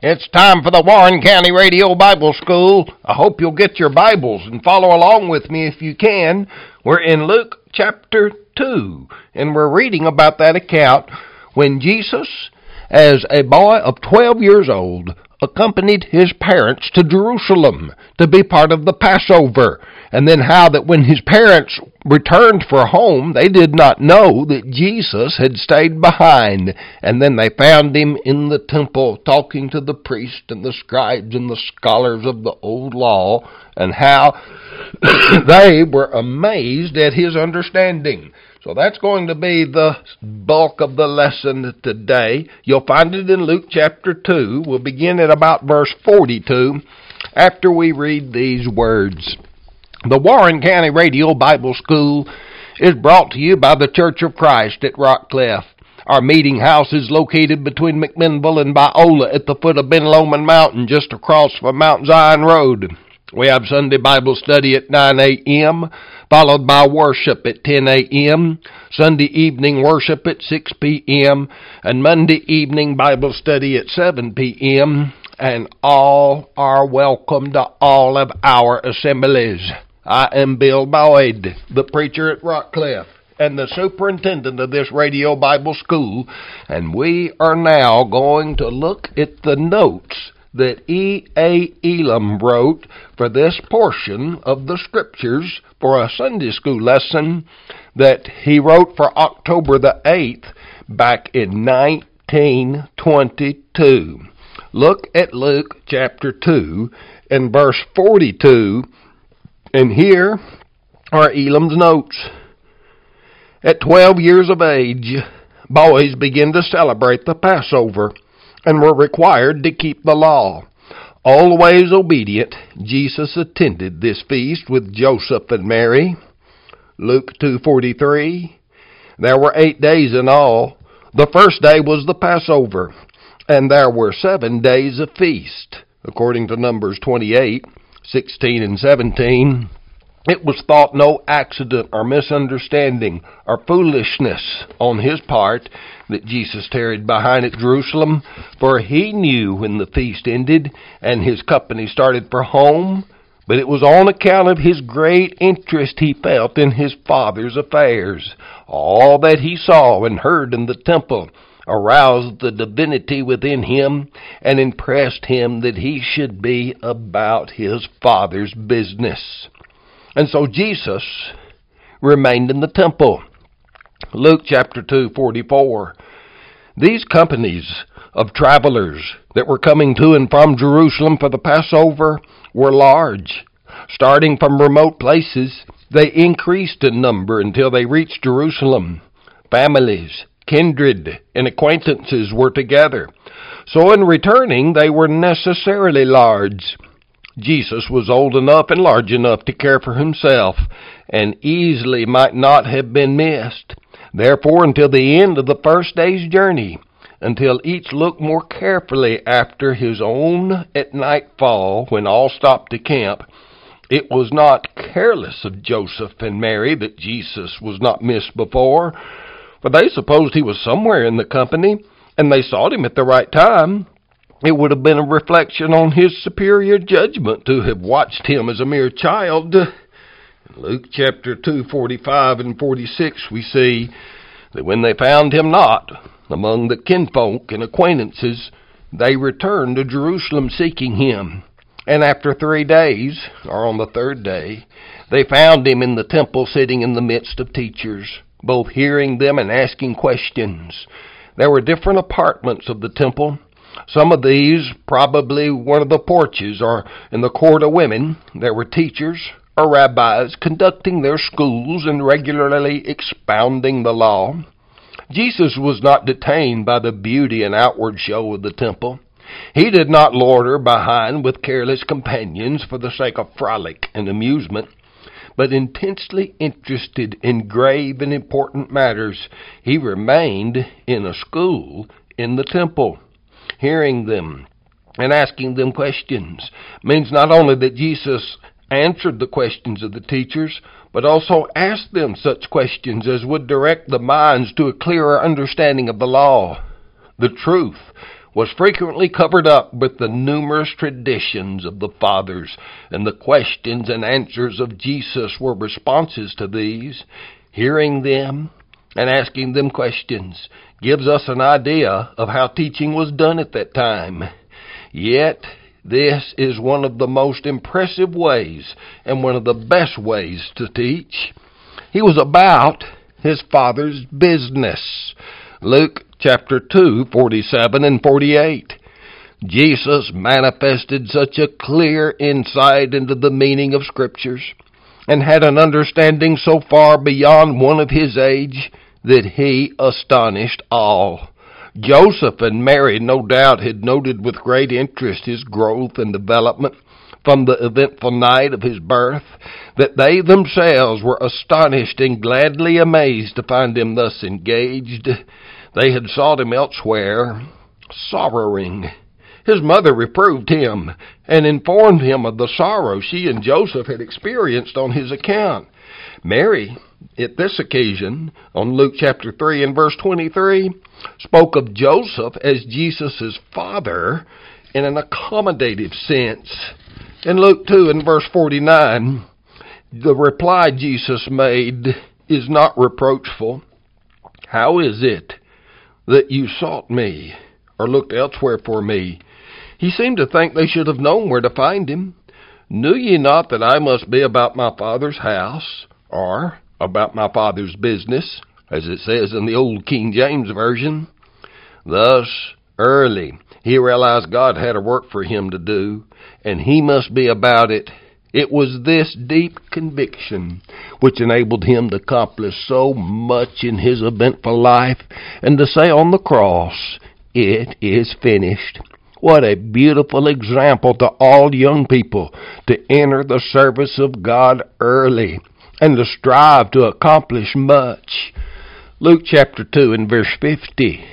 It's time for the Warren County Radio Bible School. I hope you'll get your Bibles and follow along with me if you can. We're in Luke chapter 2, and we're reading about that account when Jesus, as a boy of 12 years old, accompanied his parents to Jerusalem to be part of the Passover. And then how that when his parents returned for home, they did not know that Jesus had stayed behind. And then they found him in the temple talking to the priests and the scribes and the scholars of the old law, and how they were amazed at his understanding. So that's going to be the bulk of the lesson today. You'll find it in Luke chapter 2. We'll begin at about verse 42 after we read these words. The Warren County Radio Bible School is brought to you by the Church of Christ at Rockcliff. Our meeting house is located between McMinnville and Biola at the foot of Ben Lomond Mountain, just across from Mount Zion Road. We have Sunday Bible study at 9 a.m., followed by worship at 10 a.m., Sunday evening worship at 6 p.m., and Monday evening Bible study at 7 p.m., and all are welcome to all of our assemblies. I am Bill Boyd, the preacher at Rockcliff, and the superintendent of this radio Bible school, and we are now going to look at the notes that E.A. Elam wrote for this portion of the Scriptures for a Sunday school lesson that he wrote for October the 8th back in 1922. Look at Luke chapter 2 and verse 42, and here are Elam's notes. At 12 years of age, boys began to celebrate the Passover and were required to keep the law. Always obedient, Jesus attended this feast with Joseph and Mary. Luke 2:43. There were 8 days in all. The first day was the Passover, and there were 7 days of feast, according to Numbers 28:16 and 17. It was thought no accident or misunderstanding or foolishness on his part that Jesus tarried behind at Jerusalem, for he knew when the feast ended and his company started for home, but it was on account of his great interest he felt in his Father's affairs. All that he saw and heard in the temple aroused the divinity within him and impressed him that he should be about his Father's business. And so Jesus remained in the temple. Luke chapter 2:44. These companies of travelers that were coming to and from Jerusalem for the Passover were large. Starting from remote places, they increased in number until they reached Jerusalem. Families, kindred, and acquaintances were together. So in returning, they were necessarily large. Jesus was old enough and large enough to care for himself, and easily might not have been missed. Therefore, until the end of the first day's journey, until each looked more carefully after his own at nightfall, when all stopped to camp, it was not careless of Joseph and Mary that Jesus was not missed before, for they supposed he was somewhere in the company, and they sought him at the right time. It would have been a reflection on his superior judgment to have watched him as a mere child. In Luke chapter 2:45 and 46, we see that when they found him not among the kinfolk and acquaintances, they returned to Jerusalem seeking him. And after 3 days, or on the third day, they found him in the temple sitting in the midst of teachers, both hearing them and asking questions. There were different apartments of the temple. Some of these, probably one of the porches or in the court of women, there were teachers or rabbis conducting their schools and regularly expounding the law. Jesus was not detained by the beauty and outward show of the temple. He did not loiter behind with careless companions for the sake of frolic and amusement, but intensely interested in grave and important matters, he remained in a school in the temple. Hearing them and asking them questions means not only that Jesus answered the questions of the teachers, but also asked them such questions as would direct the minds to a clearer understanding of the law. The truth was frequently covered up with the numerous traditions of the fathers, and the questions and answers of Jesus were responses to these. Hearing them and asking them questions gives us an idea of how teaching was done at that time. Yet, this is one of the most impressive ways and one of the best ways to teach. He was about his Father's business. Luke chapter 2, 47 and 48. Jesus manifested such a clear insight into the meaning of Scriptures and had an understanding so far beyond one of his age that he astonished all. Joseph and Mary no doubt had noted with great interest his growth and development from the eventful night of his birth, that they themselves were astonished and gladly amazed to find him thus engaged. They had sought him elsewhere, sorrowing. His mother reproved him and informed him of the sorrow she and Joseph had experienced on his account. Mary, at this occasion, on Luke chapter 3 and verse 23, spoke of Joseph as Jesus' father in an accommodative sense. In Luke 2 and verse 49, the reply Jesus made is not reproachful. How is it that you sought me or looked elsewhere for me? He seemed to think they should have known where to find him. Knew ye not that I must be about my Father's house, or about my Father's business, as it says in the old King James Version? Thus, early, he realized God had a work for him to do, and he must be about it. It was this deep conviction which enabled him to accomplish so much in his eventful life, and to say on the cross, "It is finished." What a beautiful example to all young people to enter the service of God early and to strive to accomplish much. Luke chapter 2 and verse 50.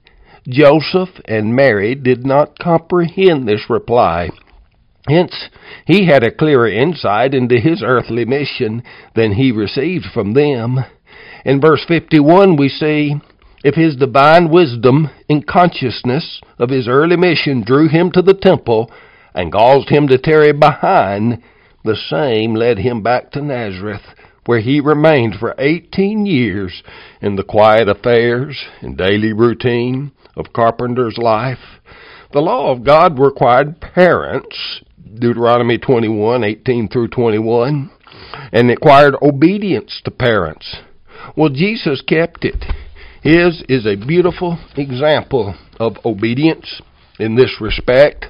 Joseph and Mary did not comprehend this reply. Hence, he had a clearer insight into his earthly mission than he received from them. In verse 51 we see, if his divine wisdom and consciousness of his early mission drew him to the temple and caused him to tarry behind, the same led him back to Nazareth, where he remained for 18 years in the quiet affairs and daily routine of carpenter's life. The law of God required parents, Deuteronomy 21, 18 through 21, and required obedience to parents. Well, Jesus kept it. His is a beautiful example of obedience in this respect.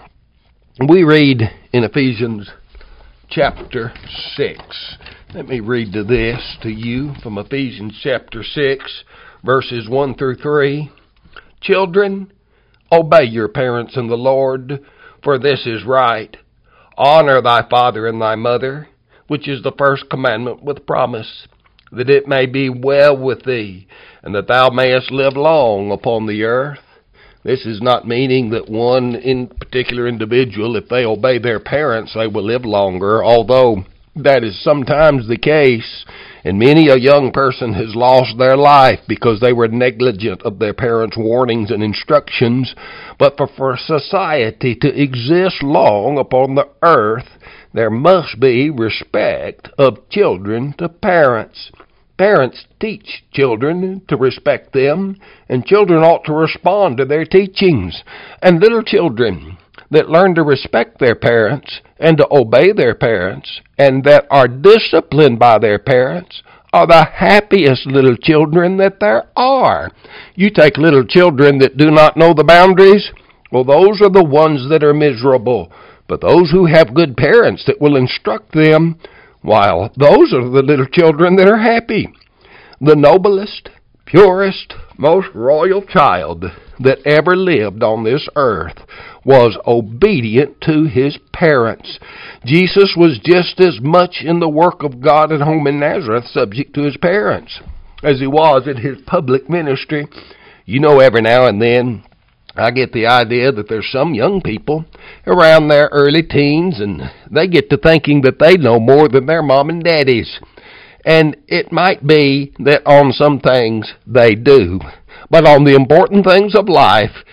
We read in Ephesians chapter 6. Let me read this to you from Ephesians chapter 6, verses 1 through 3. Children, obey your parents in the Lord, for this is right. Honor thy father and thy mother, which is the first commandment with promise, that it may be well with thee, and that thou mayest live long upon the earth. This is not meaning that one in particular individual, if they obey their parents, they will live longer, although that is sometimes the case, and many a young person has lost their life because they were negligent of their parents' warnings and instructions. But for society to exist long upon the earth, there must be respect of children to parents. Parents teach children to respect them, and children ought to respond to their teachings. And little children that learn to respect their parents and to obey their parents, and that are disciplined by their parents, are the happiest little children that there are. You take little children that do not know the boundaries, well, those are the ones that are miserable. But those who have good parents that will instruct them, while those are the little children that are happy. The noblest, purest, most royal child that ever lived on this earth was obedient to his parents. Jesus was just as much in the work of God at home in Nazareth subject to his parents as he was in his public ministry. You know, every now and then I get the idea that there's some young people around their early teens, and they get to thinking that they know more than their mom and daddies. And it might be that on some things they do, but on the important things of life,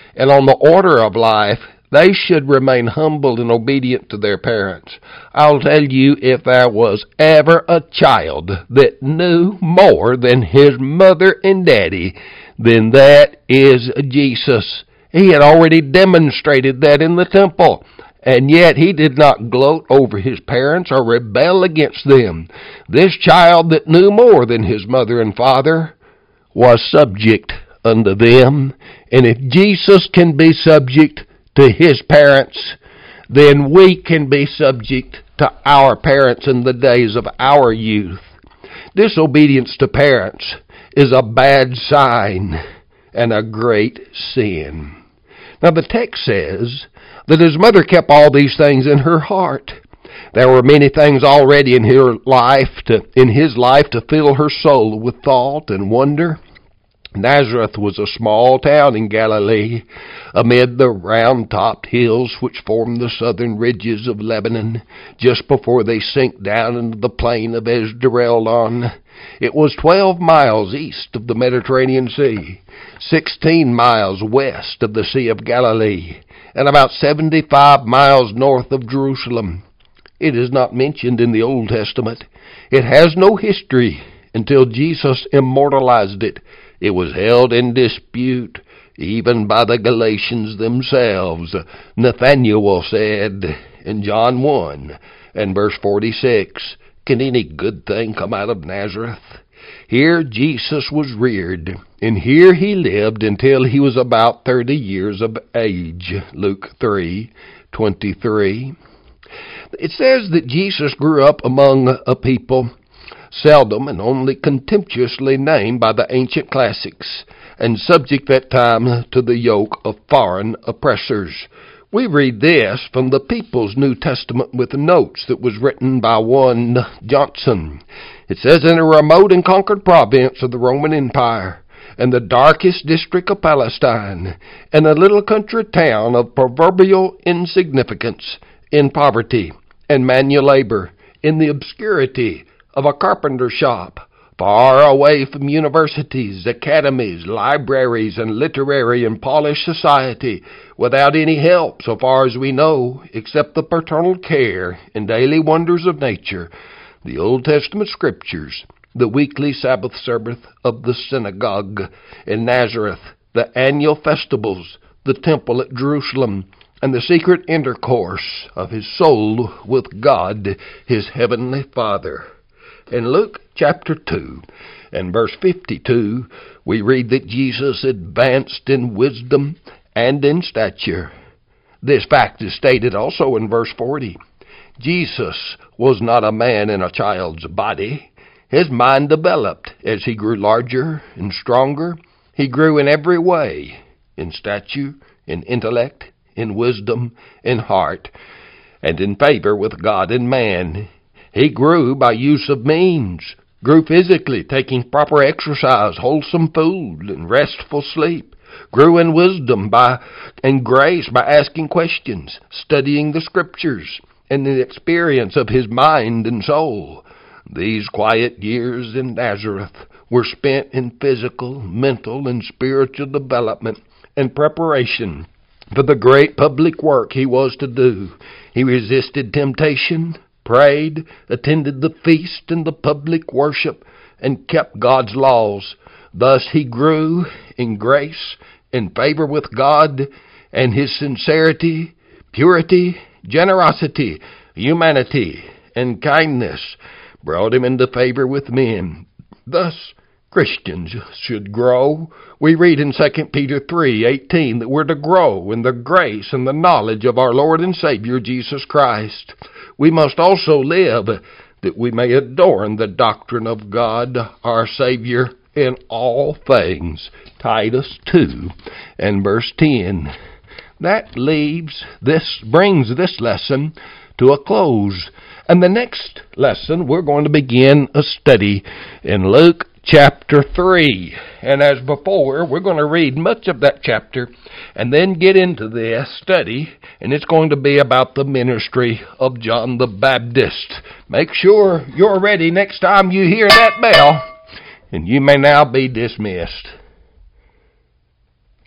and on the order of life, they should remain humble and obedient to their parents. I'll tell you, if there was ever a child that knew more than his mother and daddy, then that is Jesus. He had already demonstrated that in the temple, and yet he did not gloat over his parents or rebel against them. This child that knew more than his mother and father was subject unto them. And if Jesus can be subject to his parents, then we can be subject to our parents in the days of our youth. Disobedience to parents is a bad sign and a great sin. Now the text says that his mother kept all these things in her heart. There were many things already in his life to fill her soul with thought and wonder. Nazareth was a small town in Galilee, amid the round-topped hills which form the southern ridges of Lebanon, just before they sink down into the plain of Esdraelon. It was 12 miles east of the Mediterranean Sea, 16 miles west of the Sea of Galilee, and about 75 miles north of Jerusalem. It is not mentioned in the Old Testament. It has no history until Jesus immortalized it. It was held in dispute even by the Galatians themselves. Nathanael said in John 1 and verse 46, "Can any good thing come out of Nazareth?" Here Jesus was reared, and here he lived until he was about 30 years of age. Luke 3:23. It says that Jesus grew up among a people seldom and only contemptuously named by the ancient classics, and subject that time to the yoke of foreign oppressors. We read this from the People's New Testament with notes that was written by one Johnson. It says, "In a remote and conquered province of the Roman Empire, in the darkest district of Palestine, in a little country town of proverbial insignificance, in poverty and manual labor, in the obscurity of a carpenter shop, far away from universities, academies, libraries, and literary and polished society, without any help, so far as we know, except the paternal care and daily wonders of nature, the Old Testament Scriptures, the weekly Sabbath service of the synagogue in Nazareth, the annual festivals, the temple at Jerusalem, and the secret intercourse of his soul with God, his heavenly Father." In Luke chapter 2 and verse 52, we read that Jesus advanced in wisdom and in stature. This fact is stated also in verse 40. Jesus was not a man in a child's body. His mind developed as he grew larger and stronger. He grew in every way, in stature, in intellect, in wisdom, in heart, and in favor with God and man. He grew by use of means, grew physically, taking proper exercise, wholesome food, and restful sleep, grew in wisdom and grace by asking questions, studying the Scriptures, and the experience of his mind and soul. These quiet years in Nazareth were spent in physical, mental, and spiritual development and preparation for the great public work he was to do. He resisted temptation, prayed, attended the feast and the public worship, and kept God's laws. Thus he grew in grace, in favor with God, and his sincerity, purity, generosity, humanity, and kindness brought him into favor with men. Thus Christians should grow. We read in 2 Peter 3:18 that we're to grow in the grace and the knowledge of our Lord and Savior Jesus Christ. We must also live that we may adorn the doctrine of God, our Savior, in all things. Titus 2 and verse 10. That brings this lesson to a close. And the next lesson, we're going to begin a study in Luke chapter 3. And as before, we're going to read much of that chapter and then get into this study, and it's going to be about the ministry of John the Baptist. Make sure you're ready next time you hear that bell, and you may now be dismissed.